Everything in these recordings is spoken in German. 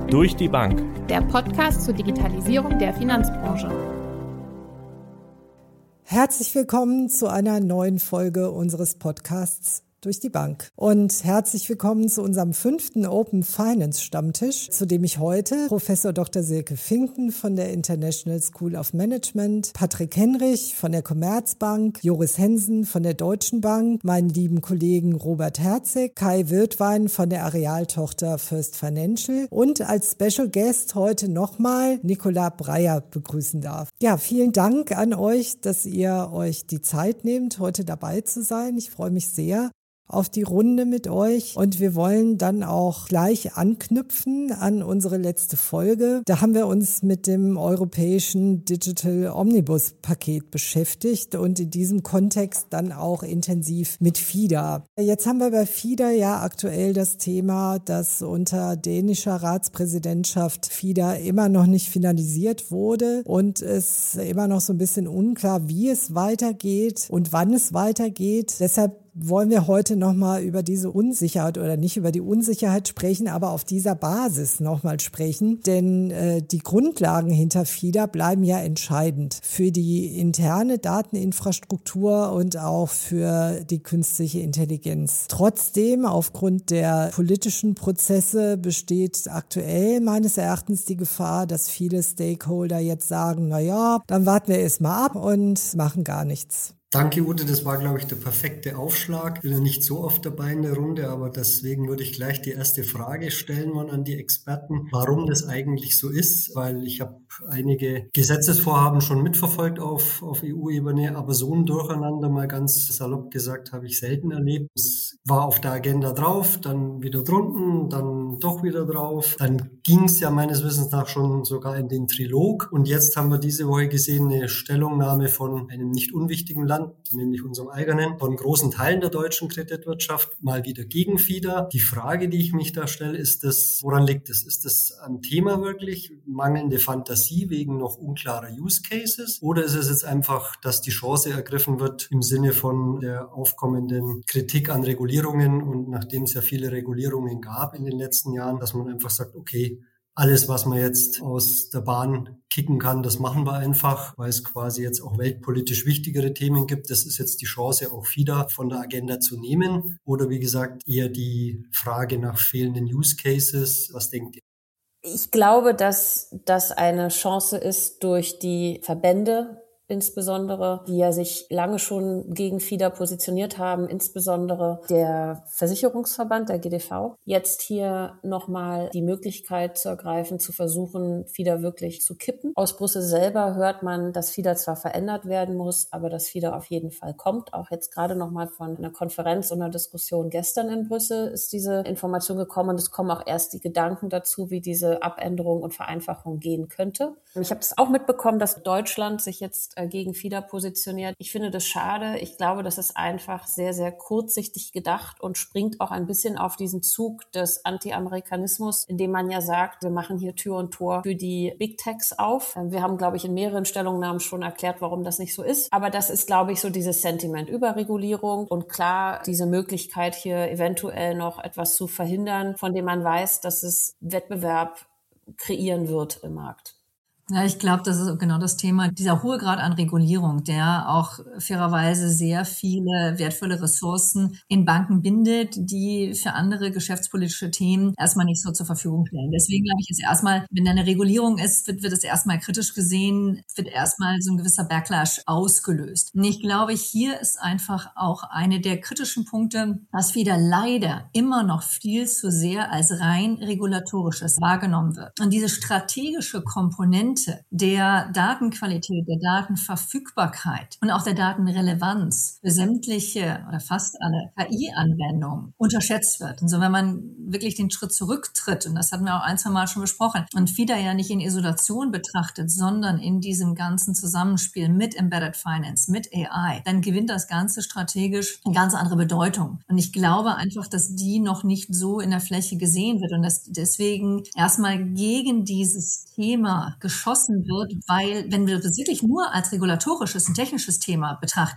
Durch die Bank. Der Podcast zur Digitalisierung der Finanzbranche. Herzlich willkommen zu einer neuen Folge unseres Podcasts Durch die Bank. Und herzlich willkommen zu unserem 5. Open Finance Stammtisch, zu dem ich heute Professor Dr. Silke Finken von der International School of Management, Patrick Henrich von der Commerzbank, Joris Hensen von der Deutschen Bank, meinen lieben Kollegen Robert Herzig, Kai Wirtwein von der Areal-Tochter First Financial und als Special Guest heute nochmal Nicola Breyer begrüßen darf. Ja, vielen Dank an euch, dass ihr euch die Zeit nehmt, heute dabei zu sein. Ich freue mich sehr auf die Runde mit euch und wir wollen dann auch gleich anknüpfen an unsere letzte Folge. Da haben wir uns mit dem europäischen Digital Omnibus Paket beschäftigt und in diesem Kontext dann auch intensiv mit FIDA. Jetzt haben wir bei FIDA ja aktuell das Thema, dass unter dänischer Ratspräsidentschaft FIDA immer noch nicht finalisiert wurde und es immer noch so ein bisschen unklar, wie es weitergeht und wann es weitergeht. Deshalb wollen wir heute nochmal über diese Unsicherheit oder nicht über die Unsicherheit sprechen, aber auf dieser Basis nochmal sprechen. Denn die Grundlagen hinter FIDA bleiben ja entscheidend für die interne Dateninfrastruktur und auch für die künstliche Intelligenz. Trotzdem, aufgrund der politischen Prozesse besteht aktuell meines Erachtens die Gefahr, dass viele Stakeholder jetzt sagen, naja, dann warten wir erst mal ab und machen gar nichts. Danke, Ute. Das war, glaube ich, der perfekte Aufschlag. Ich bin ja nicht so oft dabei in der Runde, aber deswegen würde ich gleich die erste Frage stellen wollen an die Experten, warum das eigentlich so ist, weil ich habe einige Gesetzesvorhaben schon mitverfolgt auf EU-Ebene, aber so ein Durcheinander, mal ganz salopp gesagt, habe ich selten erlebt. Es war auf der Agenda drauf, dann wieder drunten, dann doch wieder drauf. Dann ging es ja meines Wissens nach schon sogar in den Trilog und jetzt haben wir diese Woche gesehen eine Stellungnahme von einem nicht unwichtigen Land, nämlich unserem eigenen, von großen Teilen der deutschen Kreditwirtschaft, mal wieder gegen FIDA. Die Frage, die ich mich da stelle, ist das, woran liegt das? Ist das am Thema wirklich mangelnde Fantasie wegen noch unklarer Use Cases? Oder ist es jetzt einfach, dass die Chance ergriffen wird im Sinne von der aufkommenden Kritik an Regulierungen und nachdem es ja viele Regulierungen gab in den letzten Jahren, dass man einfach sagt, okay, alles, was man jetzt aus der Bahn kicken kann, das machen wir einfach, weil es quasi jetzt auch weltpolitisch wichtigere Themen gibt. Das ist jetzt die Chance, auch FIDA von der Agenda zu nehmen. Oder wie gesagt, eher die Frage nach fehlenden Use Cases. Was denkt ihr? Ich glaube, dass das eine Chance ist durch die Verbände, insbesondere, die ja sich lange schon gegen FIDA positioniert haben, insbesondere der Versicherungsverband, der GDV, jetzt hier nochmal die Möglichkeit zu ergreifen, zu versuchen, FIDA wirklich zu kippen. Aus Brüssel selber hört man, dass FIDA zwar verändert werden muss, aber dass FIDA auf jeden Fall kommt. Auch jetzt gerade nochmal von einer Konferenz und einer Diskussion gestern in Brüssel ist diese Information gekommen und es kommen auch erst die Gedanken dazu, wie diese Abänderung und Vereinfachung gehen könnte. Ich habe das auch mitbekommen, dass Deutschland sich jetzt gegen FIDA positioniert. Ich finde das schade. Ich glaube, das ist einfach sehr, sehr kurzsichtig gedacht und springt auch ein bisschen auf diesen Zug des Anti-Amerikanismus, indem man ja sagt, wir machen hier Tür und Tor für die Big Techs auf. Wir haben, glaube ich, in mehreren Stellungnahmen schon erklärt, warum das nicht so ist. Aber das ist, glaube ich, so dieses Sentiment Überregulierung und klar diese Möglichkeit hier eventuell noch etwas zu verhindern, von dem man weiß, dass es Wettbewerb kreieren wird im Markt. Ja, ich glaube, das ist genau das Thema, dieser hohe Grad an Regulierung, der auch fairerweise sehr viele wertvolle Ressourcen in Banken bindet, die für andere geschäftspolitische Themen erstmal nicht so zur Verfügung stellen. Deswegen glaube ich, ist erstmal, wenn da eine Regulierung ist, wird es erstmal kritisch gesehen, wird erstmal so ein gewisser Backlash ausgelöst. Und ich glaube, hier ist einfach auch eine der kritischen Punkte, was wieder leider immer noch viel zu sehr als rein regulatorisches wahrgenommen wird. Und diese strategische Komponente der Datenqualität, der Datenverfügbarkeit und auch der Datenrelevanz für sämtliche oder fast alle KI-Anwendungen unterschätzt wird. Und so, wenn man wirklich den Schritt zurücktritt, und das hatten wir auch ein, zwei Mal schon besprochen, und FIDA ja nicht in Isolation betrachtet, sondern in diesem ganzen Zusammenspiel mit Embedded Finance, mit AI, dann gewinnt das Ganze strategisch eine ganz andere Bedeutung. Und ich glaube einfach, dass die noch nicht so in der Fläche gesehen wird und dass deswegen erstmal gegen dieses Thema geschossen wird, weil, wenn du das wirklich nur als regulatorisches und technisches Thema betrachtest,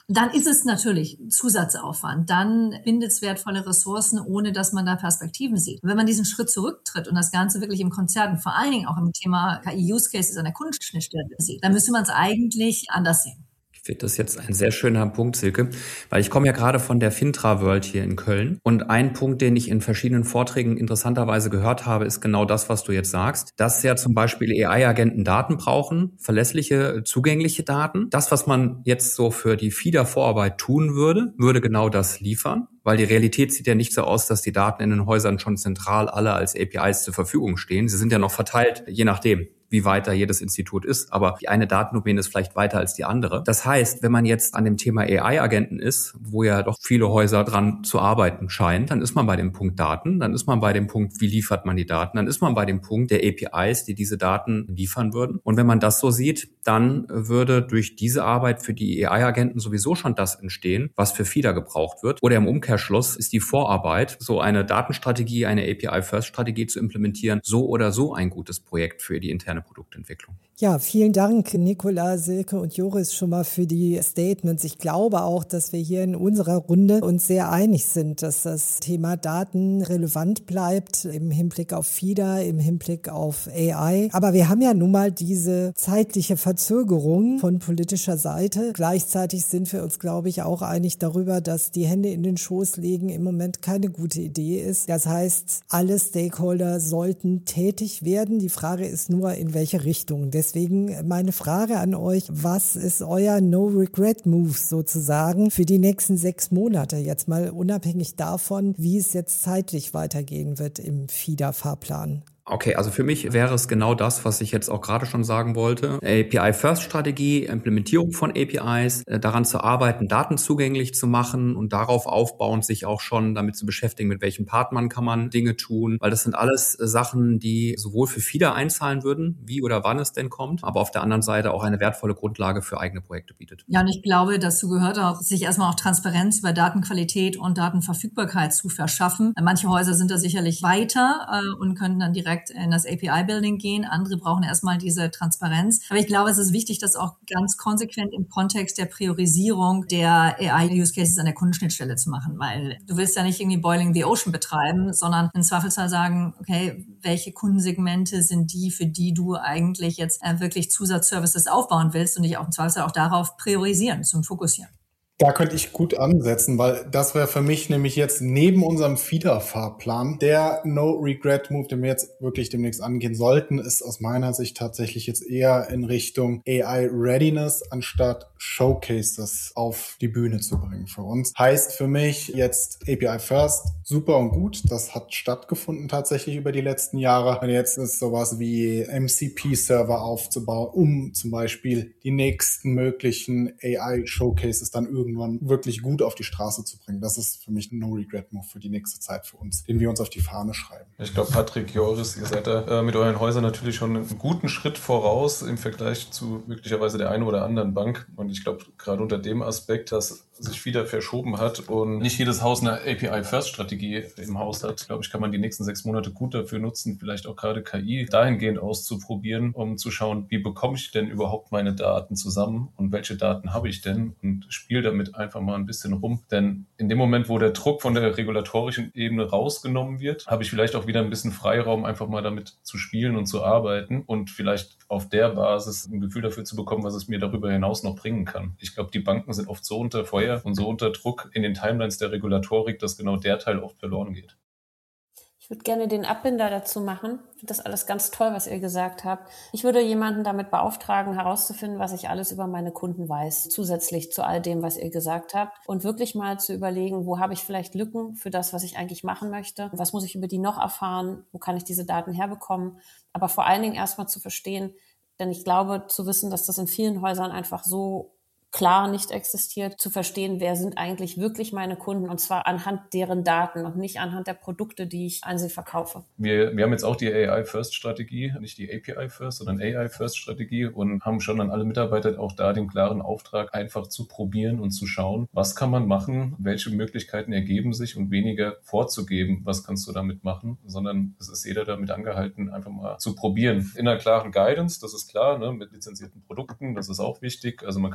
dann ist es natürlich Zusatzaufwand. Dann bindet es wertvolle Ressourcen, ohne dass man da Perspektiven sieht. Und wenn man diesen Schritt zurücktritt und das Ganze wirklich im Konzert und vor allen Dingen auch im Thema KI-Use-Cases an der Kundenschnittstelle sieht, dann müsste man es eigentlich anders sehen. Ich finde das jetzt ein sehr schöner Punkt, Silke, weil ich komme ja gerade von der Fintra World hier in Köln und ein Punkt, den ich in verschiedenen Vorträgen interessanterweise gehört habe, ist genau das, was du jetzt sagst, dass ja zum Beispiel AI-Agenten Daten brauchen, verlässliche, zugängliche Daten. Das, was man jetzt so für die FIDA-Vorarbeit tun würde, würde genau das liefern, weil die Realität sieht ja nicht so aus, dass die Daten in den Häusern schon zentral alle als APIs zur Verfügung stehen. Sie sind ja noch verteilt, je nachdem, wie weit da jedes Institut ist. Aber die eine Datendomäne ist vielleicht weiter als die andere. Das heißt, wenn man jetzt an dem Thema AI-Agenten ist, wo ja doch viele Häuser dran zu arbeiten scheinen, dann ist man bei dem Punkt Daten, dann ist man bei dem Punkt, wie liefert man die Daten, dann ist man bei dem Punkt der APIs, die diese Daten liefern würden. Und wenn man das so sieht, dann würde durch diese Arbeit für die AI-Agenten sowieso schon das entstehen, was für FIDA gebraucht wird. Oder im Umkehrschluss ist die Vorarbeit, so eine Datenstrategie, eine API-First-Strategie zu implementieren, so oder so ein gutes Projekt für die interne Produktentwicklung. Ja, vielen Dank, Nicola, Silke und Joris, schon mal für die Statements. Ich glaube auch, dass wir hier in unserer Runde uns sehr einig sind, dass das Thema Daten relevant bleibt im Hinblick auf FIDA, im Hinblick auf AI. Aber wir haben ja nun mal diese zeitliche Verzögerung von politischer Seite. Gleichzeitig sind wir uns, glaube ich, auch einig darüber, dass die Hände in den Schoß legen im Moment keine gute Idee ist. Das heißt, alle Stakeholder sollten tätig werden. Die Frage ist nur, in welche Richtung. Deswegen meine Frage an euch, was ist euer No-Regret-Move sozusagen für die nächsten 6 Monate? Jetzt mal unabhängig davon, wie es jetzt zeitlich weitergehen wird im FIDA-Fahrplan. Okay, also für mich wäre es genau das, was ich jetzt auch gerade schon sagen wollte. API-First-Strategie, Implementierung von APIs, daran zu arbeiten, Daten zugänglich zu machen und darauf aufbauend sich auch schon damit zu beschäftigen, mit welchen Partnern kann man Dinge tun. Weil das sind alles Sachen, die sowohl für FIDA einzahlen würden, wie oder wann es denn kommt, aber auf der anderen Seite auch eine wertvolle Grundlage für eigene Projekte bietet. Ja, und ich glaube, dazu gehört auch, sich erstmal auch Transparenz über Datenqualität und Datenverfügbarkeit zu verschaffen. Manche Häuser sind da sicherlich weiter und können dann direkt in das API-Building gehen. Andere brauchen erstmal diese Transparenz. Aber ich glaube, es ist wichtig, das auch ganz konsequent im Kontext der Priorisierung der AI-Use-Cases an der Kundenschnittstelle zu machen, weil du willst ja nicht irgendwie Boiling the Ocean betreiben, sondern im Zweifelsfall sagen, okay, welche Kundensegmente sind die, für die du eigentlich jetzt wirklich Zusatzservices aufbauen willst und dich auch im Zweifelsfall auch darauf priorisieren, zum Fokussieren. Da könnte ich gut ansetzen, weil das wäre für mich nämlich jetzt neben unserem FIDA-Fahrplan der No-Regret-Move, den wir jetzt wirklich demnächst angehen sollten, ist aus meiner Sicht tatsächlich jetzt eher in Richtung AI-Readiness anstatt Showcases auf die Bühne zu bringen für uns. Heißt für mich jetzt API-First, super und gut, das hat stattgefunden tatsächlich über die letzten Jahre. Und jetzt ist sowas wie MCP-Server aufzubauen, um zum Beispiel die nächsten möglichen AI-Showcases dann irgendwann wirklich gut auf die Straße zu bringen. Das ist für mich ein No-Regret-Move für die nächste Zeit für uns, den wir uns auf die Fahne schreiben. Ich glaube, Patrick, Joris, ihr seid da mit euren Häusern natürlich schon einen guten Schritt voraus im Vergleich zu möglicherweise der einen oder anderen Bank. Und ich glaube, gerade unter dem Aspekt, dass sich wieder verschoben hat und nicht jedes Haus eine API-First-Strategie im Haus hat, glaube ich, kann man die nächsten 6 Monate gut dafür nutzen, vielleicht auch gerade KI dahingehend auszuprobieren, um zu schauen, wie bekomme ich denn überhaupt meine Daten zusammen und welche Daten habe ich denn, und spiele damit einfach mal ein bisschen rum. Denn in dem Moment, wo der Druck von der regulatorischen Ebene rausgenommen wird, habe ich vielleicht auch wieder ein bisschen Freiraum, einfach mal damit zu spielen und zu arbeiten und vielleicht auf der Basis ein Gefühl dafür zu bekommen, was es mir darüber hinaus noch bringen kann. Ich glaube, die Banken sind oft so unter Feuer und so unter Druck in den Timelines der Regulatorik, dass genau der Teil oft verloren geht. Ich würde gerne den Abbinder dazu machen. Ich finde das alles ganz toll, was ihr gesagt habt. Ich würde jemanden damit beauftragen, herauszufinden, was ich alles über meine Kunden weiß, zusätzlich zu all dem, was ihr gesagt habt. Und wirklich mal zu überlegen, wo habe ich vielleicht Lücken für das, was ich eigentlich machen möchte? Was muss ich über die noch erfahren? Wo kann ich diese Daten herbekommen? Aber vor allen Dingen erstmal zu verstehen, denn ich glaube, zu wissen, dass das in vielen Häusern einfach so klar nicht existiert, zu verstehen, wer sind eigentlich wirklich meine Kunden, und zwar anhand deren Daten und nicht anhand der Produkte, die ich an sie verkaufe. Wir haben jetzt auch die AI-First-Strategie, nicht die API-First, sondern AI-First-Strategie, und haben schon an alle Mitarbeiter auch da den klaren Auftrag, einfach zu probieren und zu schauen, was kann man machen, welche Möglichkeiten ergeben sich, und weniger vorzugeben, was kannst du damit machen, sondern es ist jeder damit angehalten, einfach mal zu probieren. In einer klaren Guidance, das ist klar, ne, mit lizenzierten Produkten, das ist auch wichtig. Also man kann jetzt nicht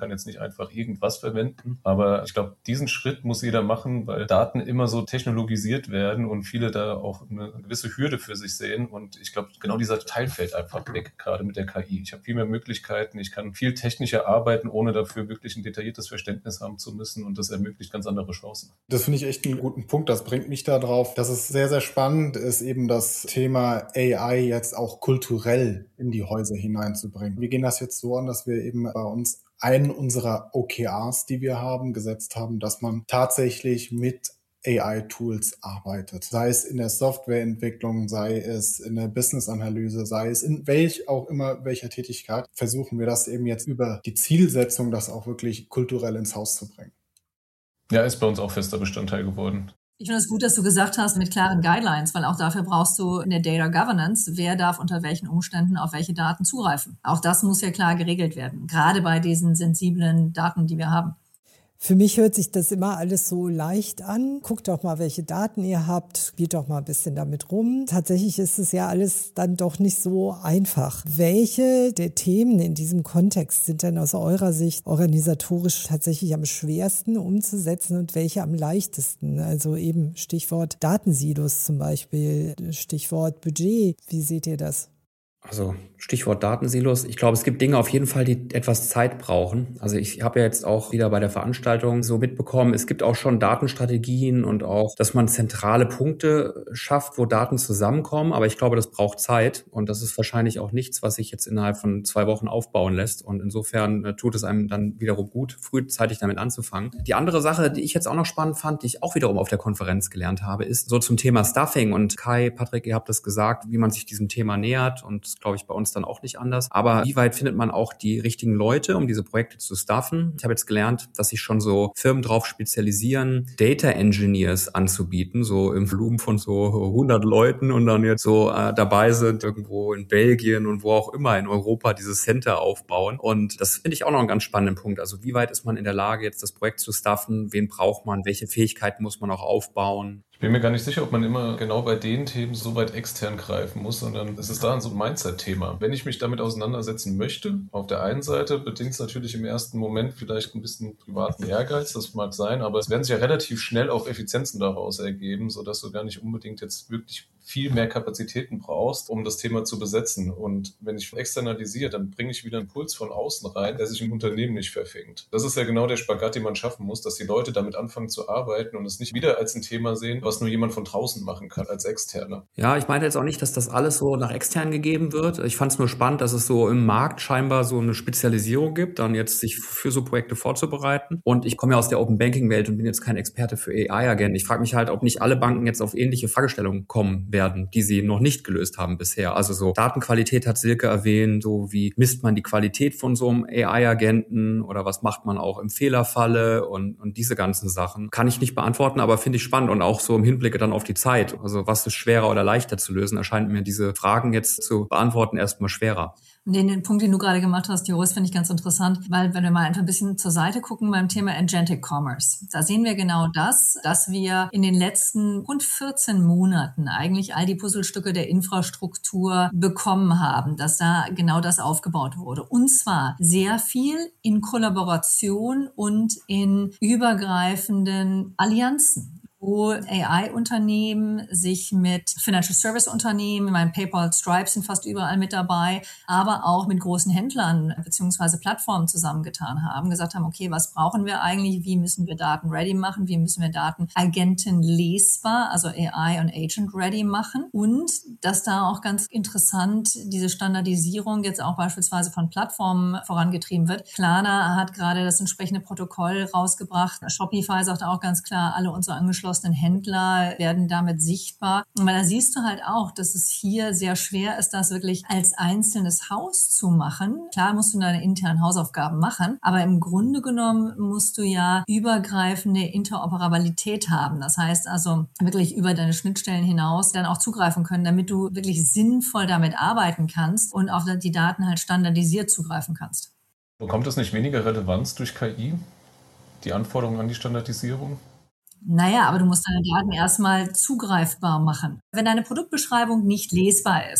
einfach irgendwas verwenden. Aber ich glaube, diesen Schritt muss jeder machen, weil Daten immer so technologisiert werden und viele da auch eine gewisse Hürde für sich sehen. Und ich glaube, genau dieser Teil fällt einfach weg, gerade mit der KI. Ich habe viel mehr Möglichkeiten, ich kann viel technischer arbeiten, ohne dafür wirklich ein detailliertes Verständnis haben zu müssen und das ermöglicht ganz andere Chancen. Das finde ich echt einen guten Punkt. Das bringt mich da drauf, dass es sehr, sehr spannend ist, eben das Thema AI jetzt auch kulturell in die Häuser hineinzubringen. Wir gehen das jetzt so an, dass wir eben bei uns einen unserer OKRs, die wir haben, gesetzt haben, dass man tatsächlich mit AI-Tools arbeitet. Sei es in der Softwareentwicklung, sei es in der Business-Analyse, sei es in welcher Tätigkeit, versuchen wir das eben jetzt über die Zielsetzung, das auch wirklich kulturell ins Haus zu bringen. Ja, ist bei uns auch fester Bestandteil geworden. Ich finde es gut, dass du gesagt hast, mit klaren Guidelines, weil auch dafür brauchst du in der Data Governance, wer darf unter welchen Umständen auf welche Daten zugreifen. Auch das muss ja klar geregelt werden, gerade bei diesen sensiblen Daten, die wir haben. Für mich hört sich das immer alles so leicht an. Guckt doch mal, welche Daten ihr habt, spielt doch mal ein bisschen damit rum. Tatsächlich ist es ja alles dann doch nicht so einfach. Welche der Themen in diesem Kontext sind denn aus eurer Sicht organisatorisch tatsächlich am schwersten umzusetzen und welche am leichtesten? Also eben Stichwort Datensilos zum Beispiel, Stichwort Budget. Wie seht ihr das? Also Stichwort Datensilos. Ich glaube, es gibt Dinge auf jeden Fall, die etwas Zeit brauchen. Also ich habe ja jetzt auch wieder bei der Veranstaltung so mitbekommen, es gibt auch schon Datenstrategien und auch, dass man zentrale Punkte schafft, wo Daten zusammenkommen. Aber ich glaube, das braucht Zeit und das ist wahrscheinlich auch nichts, was sich jetzt innerhalb von 2 Wochen aufbauen lässt. Und insofern tut es einem dann wiederum gut, frühzeitig damit anzufangen. Die andere Sache, die ich jetzt auch noch spannend fand, die ich auch wiederum auf der Konferenz gelernt habe, ist so zum Thema Stuffing. Und Kai, Patrick, ihr habt das gesagt, wie man sich diesem Thema nähert und glaube ich, bei uns dann auch nicht anders. Aber wie weit findet man auch die richtigen Leute, um diese Projekte zu staffen? Ich habe jetzt gelernt, dass sich schon so Firmen drauf spezialisieren, Data Engineers anzubieten, so im Volumen von so 100 Leuten und dann jetzt so dabei sind, irgendwo in Belgien und wo auch immer in Europa dieses Center aufbauen. Und das finde ich auch noch einen ganz spannenden Punkt. Also wie weit ist man in der Lage, jetzt das Projekt zu staffen? Wen braucht man? Welche Fähigkeiten muss man auch aufbauen? Ich bin mir gar nicht sicher, ob man immer genau bei den Themen so weit extern greifen muss, sondern es ist da so ein Mindset-Thema. Wenn ich mich damit auseinandersetzen möchte, auf der einen Seite bedingt es natürlich im ersten Moment vielleicht ein bisschen privaten Ehrgeiz, das mag sein, aber es werden sich ja relativ schnell auch Effizienzen daraus ergeben, sodass du gar nicht unbedingt jetzt wirklich viel mehr Kapazitäten brauchst, um das Thema zu besetzen. Und wenn ich externalisiere, dann bringe ich wieder einen Puls von außen rein, der sich im Unternehmen nicht verfängt. Das ist ja genau der Spagat, den man schaffen muss, dass die Leute damit anfangen zu arbeiten und es nicht wieder als ein Thema sehen, was nur jemand von draußen machen kann, als Externer. Ja, ich meine jetzt auch nicht, dass das alles so nach extern gegeben wird. Ich fand es nur spannend, dass es so im Markt scheinbar so eine Spezialisierung gibt, dann jetzt sich für so Projekte vorzubereiten. Und ich komme ja aus der Open Banking Welt und bin jetzt kein Experte für AI-Agenten. Ich frage mich halt, ob nicht alle Banken jetzt auf ähnliche Fragestellungen kommen werden, die sie noch nicht gelöst haben bisher. Also so Datenqualität hat Silke erwähnt, so wie misst man die Qualität von so einem AI-Agenten oder was macht man auch im Fehlerfalle und diese ganzen Sachen. Kann ich nicht beantworten, aber finde ich spannend und auch so im Hinblick dann auf die Zeit. Also was ist schwerer oder leichter zu lösen, erscheint mir diese Fragen jetzt zu beantworten erstmal schwerer. Den Punkt, den du gerade gemacht hast, Joris, finde ich ganz interessant, weil wenn wir mal einfach ein bisschen zur Seite gucken beim Thema Agentic Commerce, da sehen wir genau das, dass wir in den letzten rund 14 Monaten eigentlich all die Puzzlestücke der Infrastruktur bekommen haben, dass da genau das aufgebaut wurde. Und zwar sehr viel in Kollaboration und in übergreifenden Allianzen, wo AI-Unternehmen sich mit Financial Service-Unternehmen, ich meine PayPal, Stripe sind fast überall mit dabei, aber auch mit großen Händlern beziehungsweise Plattformen zusammengetan haben, gesagt haben, okay, was brauchen wir eigentlich, wie müssen wir Daten ready machen, wie müssen wir Daten agentenlesbar, also AI und Agent ready machen und dass da auch ganz interessant diese Standardisierung jetzt auch beispielsweise von Plattformen vorangetrieben wird. Klarna hat gerade das entsprechende Protokoll rausgebracht. Shopify sagt auch ganz klar, alle unsere angeschlossenen Händler werden damit sichtbar. Und da siehst du halt auch, dass es hier sehr schwer ist, das wirklich als einzelnes Haus zu machen. Klar musst du deine internen Hausaufgaben machen, aber im Grunde genommen musst du ja übergreifende Interoperabilität haben. Das heißt also wirklich über deine Schnittstellen hinaus dann auch zugreifen können, damit du wirklich sinnvoll damit arbeiten kannst und auf die Daten halt standardisiert zugreifen kannst. Bekommt das nicht weniger Relevanz durch KI, die Anforderungen an die Standardisierung? Naja, aber du musst deine Daten erstmal zugreifbar machen. Wenn deine Produktbeschreibung nicht lesbar ist,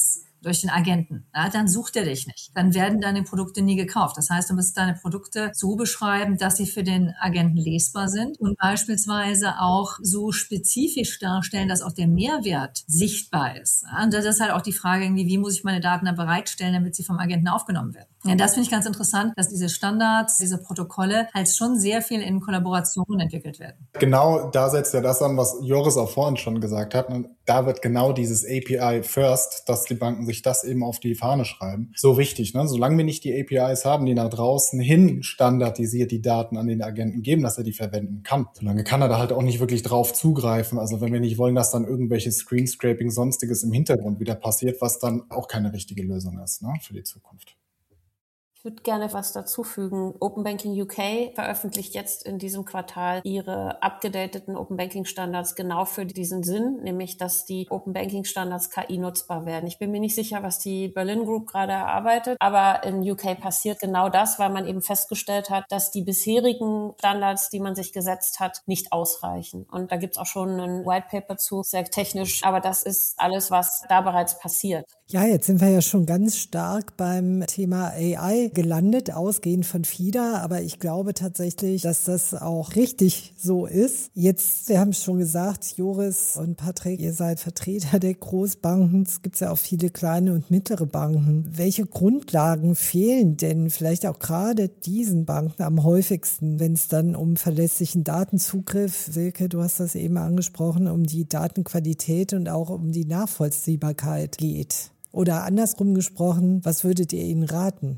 durch den Agenten, ja, dann sucht er dich nicht. Dann werden deine Produkte nie gekauft. Das heißt, du musst deine Produkte so beschreiben, dass sie für den Agenten lesbar sind und beispielsweise auch so spezifisch darstellen, dass auch der Mehrwert sichtbar ist. Ja, und das ist halt auch die Frage, irgendwie, wie muss ich meine Daten dann bereitstellen, damit sie vom Agenten aufgenommen werden. Ja, das finde ich ganz interessant, dass diese Standards, diese Protokolle halt schon sehr viel in Kollaboration entwickelt werden. Genau, da setzt ja das an, was Joris auch vorhin schon gesagt hat. Und da wird genau dieses API First, dass die Banken sich das eben auf die Fahne schreiben, so wichtig. Ne? Solange wir nicht die APIs haben, die nach draußen hin standardisiert die Daten an den Agenten geben, dass er die verwenden kann, solange kann er da halt auch nicht wirklich drauf zugreifen. Also wenn wir nicht wollen, dass dann irgendwelche Screenscraping, sonstiges im Hintergrund wieder passiert, was dann auch keine richtige Lösung ist, ne, für die Zukunft. Ich würde gerne was dazu fügen. Open Banking UK veröffentlicht jetzt in diesem Quartal ihre abgedateten Open Banking Standards genau für diesen Sinn, nämlich dass die Open Banking Standards KI nutzbar werden. Ich bin mir nicht sicher, was die Berlin Group gerade erarbeitet, aber in UK passiert genau das, weil man eben festgestellt hat, dass die bisherigen Standards, die man sich gesetzt hat, nicht ausreichen. Und da gibt's auch schon ein White Paper zu, sehr technisch, aber das ist alles, was da bereits passiert. Ja, jetzt sind wir ja schon ganz stark beim Thema AI gelandet, ausgehend von FIDA, aber ich glaube tatsächlich, dass das auch richtig so ist. Jetzt, wir haben es schon gesagt, Joris und Patrick, ihr seid Vertreter der Großbanken. Es gibt ja auch viele kleine und mittlere Banken. Welche Grundlagen fehlen denn vielleicht auch gerade diesen Banken am häufigsten, wenn es dann um verlässlichen Datenzugriff, Silke, du hast das eben angesprochen, um die Datenqualität und auch um die Nachvollziehbarkeit geht? Oder andersrum gesprochen, was würdet ihr ihnen raten?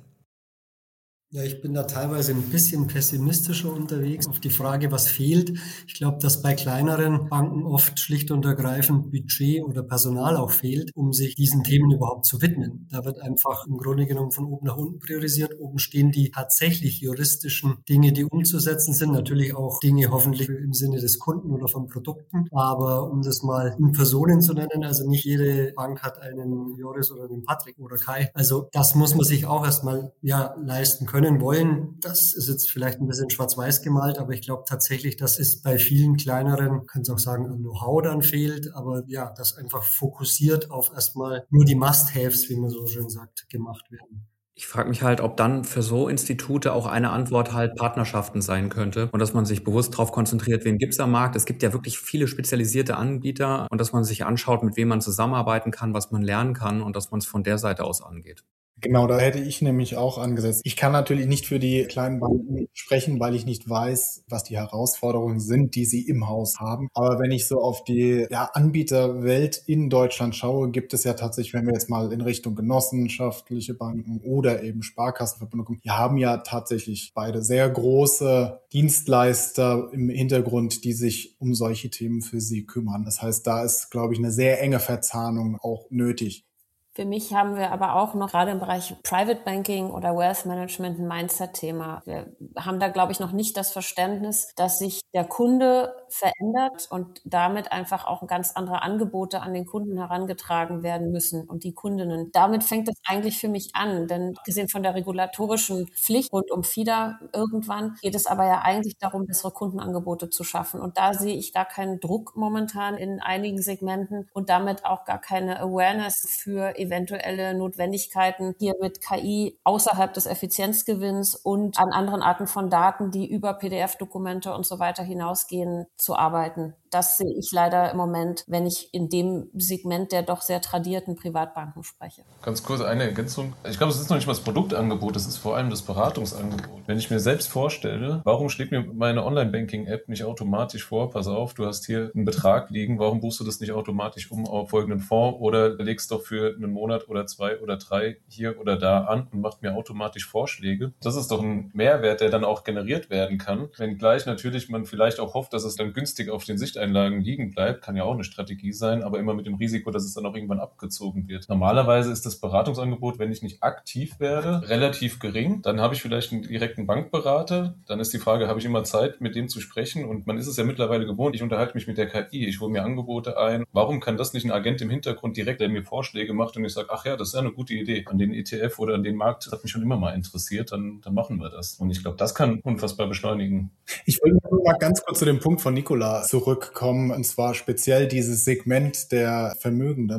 Ja, ich bin da teilweise ein bisschen pessimistischer unterwegs auf die Frage, was fehlt. Ich glaube, dass bei kleineren Banken oft schlicht und ergreifend Budget oder Personal auch fehlt, um sich diesen Themen überhaupt zu widmen. Da wird einfach im Grunde genommen von oben nach unten priorisiert. Oben stehen die tatsächlich juristischen Dinge, die umzusetzen sind. Natürlich auch Dinge hoffentlich im Sinne des Kunden oder von Produkten. Aber um das mal in Personen zu nennen, also nicht jede Bank hat einen Joris oder einen Patrick oder Kai. Also das muss man sich auch erstmal leisten können wollen. Das ist jetzt vielleicht ein bisschen schwarz-weiß gemalt, aber ich glaube tatsächlich, dass es bei vielen kleineren, kann es auch sagen, an Know-how dann fehlt, aber ja, das einfach fokussiert auf erstmal nur die Must-Haves, wie man so schön sagt, gemacht werden. Ich frage mich halt, ob dann für so Institute auch eine Antwort halt Partnerschaften sein könnte und dass man sich bewusst darauf konzentriert, wen gibt's am Markt. Es gibt ja wirklich viele spezialisierte Anbieter und dass man sich anschaut, mit wem man zusammenarbeiten kann, was man lernen kann und dass man es von der Seite aus angeht. Genau, da hätte ich nämlich auch angesetzt. Ich kann natürlich nicht für die kleinen Banken sprechen, weil ich nicht weiß, was die Herausforderungen sind, die sie im Haus haben. Aber wenn ich so auf die Anbieterwelt in Deutschland schaue, gibt es ja tatsächlich, wenn wir jetzt mal in Richtung genossenschaftliche Banken oder eben Sparkassenverbünde kommen, die haben ja tatsächlich beide sehr große Dienstleister im Hintergrund, die sich um solche Themen für sie kümmern. Das heißt, da ist, glaube ich, eine sehr enge Verzahnung auch nötig. Für mich haben wir aber auch noch gerade im Bereich Private Banking oder Wealth Management ein Mindset-Thema. Wir haben da, glaube ich, noch nicht das Verständnis, dass sich der Kunde verändert und damit einfach auch ganz andere Angebote an den Kunden herangetragen werden müssen und die Kundinnen. Damit fängt es eigentlich für mich an, denn gesehen von der regulatorischen Pflicht rund um FIDA irgendwann geht es aber ja eigentlich darum, bessere Kundenangebote zu schaffen. Und da sehe ich gar keinen Druck momentan in einigen Segmenten und damit auch gar keine Awareness für eventuelle Notwendigkeiten, hier mit KI außerhalb des Effizienzgewinns und an anderen Arten von Daten, die über PDF-Dokumente und so weiter hinausgehen, zu arbeiten. Das sehe ich leider im Moment, wenn ich in dem Segment der doch sehr tradierten Privatbanken spreche. Ganz kurz eine Ergänzung. Ich glaube, es ist noch nicht mal das Produktangebot, es ist vor allem das Beratungsangebot. Wenn ich mir selbst vorstelle, warum schlägt mir meine Online-Banking-App nicht automatisch vor, pass auf, du hast hier einen Betrag liegen, warum buchst du das nicht automatisch um auf folgenden Fonds oder legst doch für einen Monat oder 2 oder 3 hier oder da an und macht mir automatisch Vorschläge. Das ist doch ein Mehrwert, der dann auch generiert werden kann. Wenngleich natürlich man vielleicht auch hofft, dass es dann günstig auf den Sichteinlagen liegen bleibt, kann ja auch eine Strategie sein, aber immer mit dem Risiko, dass es dann auch irgendwann abgezogen wird. Normalerweise ist das Beratungsangebot, wenn ich nicht aktiv werde, relativ gering. Dann habe ich vielleicht einen direkten Bankberater. Dann ist die Frage, habe ich immer Zeit, mit dem zu sprechen? Und man ist es ja mittlerweile gewohnt. Ich unterhalte mich mit der KI, ich hole mir Angebote ein. Warum kann das nicht ein Agent im Hintergrund direkt, der mir Vorschläge macht und ich sage, ach ja, das ist ja eine gute Idee. An den ETF oder an den Markt, das hat mich schon immer mal interessiert, dann machen wir das. Und ich glaube, das kann unfassbar beschleunigen. Ich will mal ganz kurz zu dem Punkt von Nicola zurückkommen, und zwar speziell dieses Segment der Vermögenden.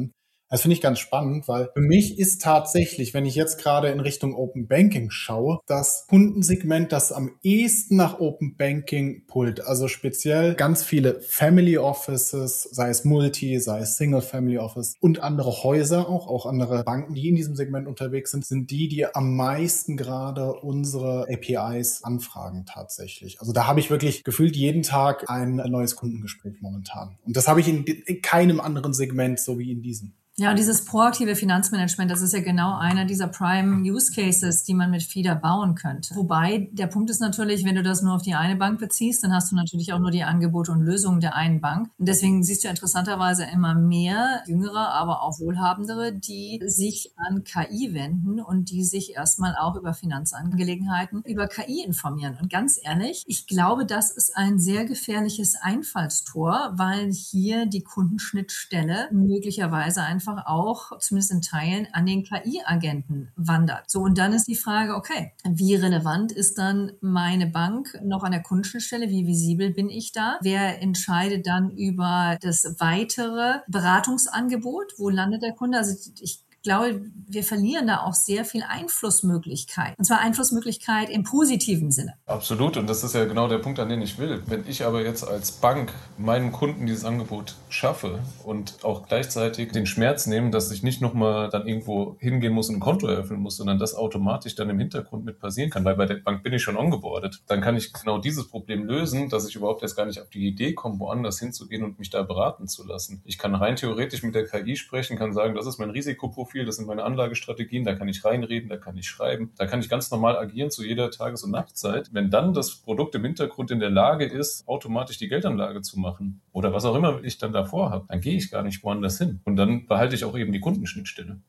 Das finde ich ganz spannend, weil für mich ist tatsächlich, wenn ich jetzt gerade in Richtung Open Banking schaue, das Kundensegment, das am ehesten nach Open Banking pullt. Also speziell ganz viele Family Offices, sei es Multi, sei es Single Family Office und andere Häuser auch andere Banken, die in diesem Segment unterwegs sind die am meisten gerade unsere APIs anfragen tatsächlich. Also da habe ich wirklich gefühlt jeden Tag ein neues Kundengespräch momentan. Und das habe ich in keinem anderen Segment so wie in diesem. Ja, und dieses proaktive Finanzmanagement, das ist ja genau einer dieser Prime-Use-Cases, die man mit FIDA bauen könnte. Wobei, der Punkt ist natürlich, wenn du das nur auf die eine Bank beziehst, dann hast du natürlich auch nur die Angebote und Lösungen der einen Bank. Und deswegen siehst du interessanterweise immer mehr jüngere, aber auch wohlhabendere, die sich an KI wenden und die sich erstmal auch über Finanzangelegenheiten, über KI informieren. Und ganz ehrlich, ich glaube, das ist ein sehr gefährliches Einfallstor, weil hier die Kundenschnittstelle möglicherweise einfach auch, zumindest in Teilen, an den KI-Agenten wandert. So, und dann ist die Frage, okay, wie relevant ist dann meine Bank noch an der Kundenschnittstelle? Wie visibel bin ich da? Wer entscheidet dann über das weitere Beratungsangebot? Wo landet der Kunde? Also ich glaube, wir verlieren da auch sehr viel Einflussmöglichkeit. Und zwar Einflussmöglichkeit im positiven Sinne. Absolut. Und das ist ja genau der Punkt, an den ich will. Wenn ich aber jetzt als Bank meinem Kunden dieses Angebot schaffe und auch gleichzeitig den Schmerz nehme, dass ich nicht nochmal dann irgendwo hingehen muss und ein Konto eröffnen muss, sondern das automatisch dann im Hintergrund mit passieren kann, weil bei der Bank bin ich schon ongeboardet, dann kann ich genau dieses Problem lösen, dass ich überhaupt erst gar nicht auf die Idee komme, woanders hinzugehen und mich da beraten zu lassen. Ich kann rein theoretisch mit der KI sprechen, kann sagen, das ist mein Risikoprofil, das sind meine Anlagestrategien, da kann ich reinreden, da kann ich schreiben, da kann ich ganz normal agieren zu jeder Tages- und Nachtzeit. Wenn dann das Produkt im Hintergrund in der Lage ist, automatisch die Geldanlage zu machen oder was auch immer ich dann davor habe, dann gehe ich gar nicht woanders hin. Und dann behalte ich auch eben die Kundenschnittstelle.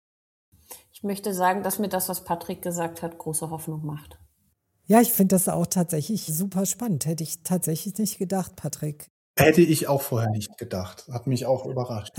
Ich möchte sagen, dass mir das, was Patrick gesagt hat, große Hoffnung macht. Ja, ich finde das auch tatsächlich super spannend. Hätte ich tatsächlich nicht gedacht, Patrick. Hätte ich auch vorher nicht gedacht. Hat mich auch überrascht.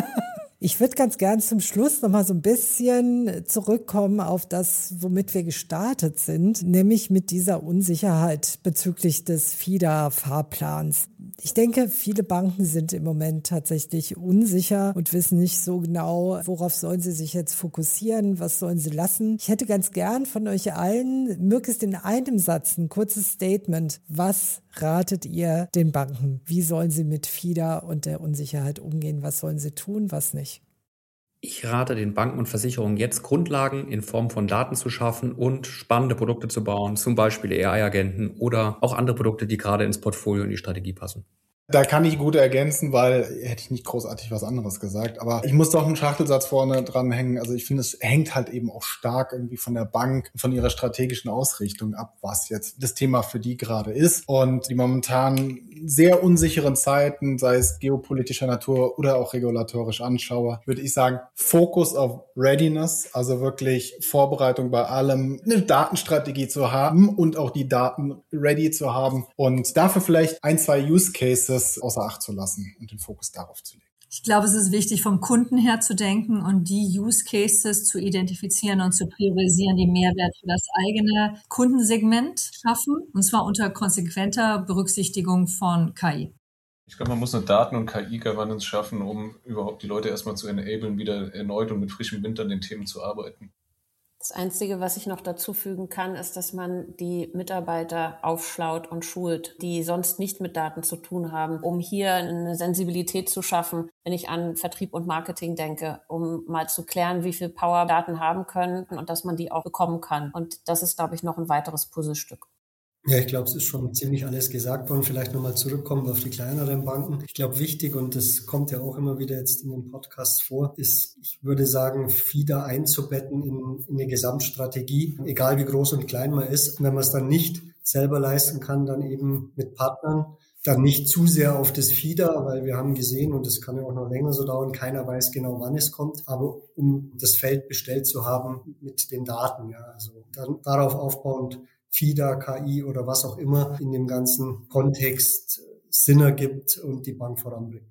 Ich würde ganz gern zum Schluss noch mal so ein bisschen zurückkommen auf das, womit wir gestartet sind, nämlich mit dieser Unsicherheit bezüglich des FIDA-Fahrplans. Ich denke, viele Banken sind im Moment tatsächlich unsicher und wissen nicht so genau, worauf sollen sie sich jetzt fokussieren, was sollen sie lassen. Ich hätte ganz gern von euch allen möglichst in einem Satz ein kurzes Statement. Was ratet ihr den Banken? Wie sollen sie mit FIDA und der Unsicherheit umgehen? Was sollen sie tun, was nicht? Ich rate den Banken und Versicherungen jetzt, Grundlagen in Form von Daten zu schaffen und spannende Produkte zu bauen, zum Beispiel AI-Agenten oder auch andere Produkte, die gerade ins Portfolio und die Strategie passen. Da kann ich gut ergänzen, weil hätte ich nicht großartig was anderes gesagt. Aber ich muss doch einen Schachtelsatz vorne dranhängen. Also ich finde, es hängt halt eben auch stark irgendwie von der Bank, von ihrer strategischen Ausrichtung ab, was jetzt das Thema für die gerade ist. Und die momentan sehr unsicheren Zeiten, sei es geopolitischer Natur oder auch regulatorisch anschaue, würde ich sagen, Fokus auf Readiness, also wirklich Vorbereitung bei allem, eine Datenstrategie zu haben und auch die Daten ready zu haben und dafür vielleicht 1, 2 Use Cases außer Acht zu lassen und den Fokus darauf zu legen. Ich glaube, es ist wichtig, vom Kunden her zu denken und die Use Cases zu identifizieren und zu priorisieren, die Mehrwert für das eigene Kundensegment schaffen, und zwar unter konsequenter Berücksichtigung von KI. Ich glaube, man muss eine Daten- und KI-Governance schaffen, um überhaupt die Leute erstmal zu enablen, wieder erneut und mit frischem Wind an den Themen zu arbeiten. Das Einzige, was ich noch dazu fügen kann, ist, dass man die Mitarbeiter aufschlaut und schult, die sonst nicht mit Daten zu tun haben, um hier eine Sensibilität zu schaffen, wenn ich an Vertrieb und Marketing denke, um mal zu klären, wie viel Power Daten haben können und dass man die auch bekommen kann. Und das ist, glaube ich, noch ein weiteres Puzzlestück. Ja, ich glaube, es ist schon ziemlich alles gesagt worden. Vielleicht nochmal zurückkommen auf die kleineren Banken. Ich glaube, wichtig, und das kommt ja auch immer wieder jetzt in den Podcasts vor, ist, ich würde sagen, FIDA einzubetten in eine Gesamtstrategie, egal wie groß und klein man ist. Und wenn man es dann nicht selber leisten kann, dann eben mit Partnern, dann nicht zu sehr auf das FIDA, weil wir haben gesehen, und das kann ja auch noch länger so dauern, keiner weiß genau, wann es kommt, aber um das Feld bestellt zu haben mit den Daten, ja, also dann darauf aufbauend FIDA, KI oder was auch immer in dem ganzen Kontext Sinn ergibt und die Bank voranbringt.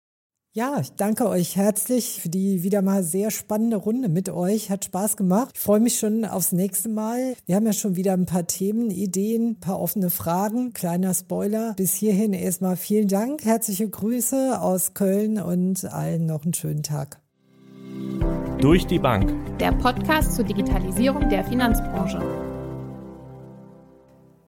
Ja, ich danke euch herzlich für die wieder mal sehr spannende Runde mit euch. Hat Spaß gemacht. Ich freue mich schon aufs nächste Mal. Wir haben ja schon wieder ein paar Themen, Ideen, ein paar offene Fragen. Kleiner Spoiler. Bis hierhin erstmal vielen Dank. Herzliche Grüße aus Köln und allen noch einen schönen Tag. Durch die Bank. Der Podcast zur Digitalisierung der Finanzbranche.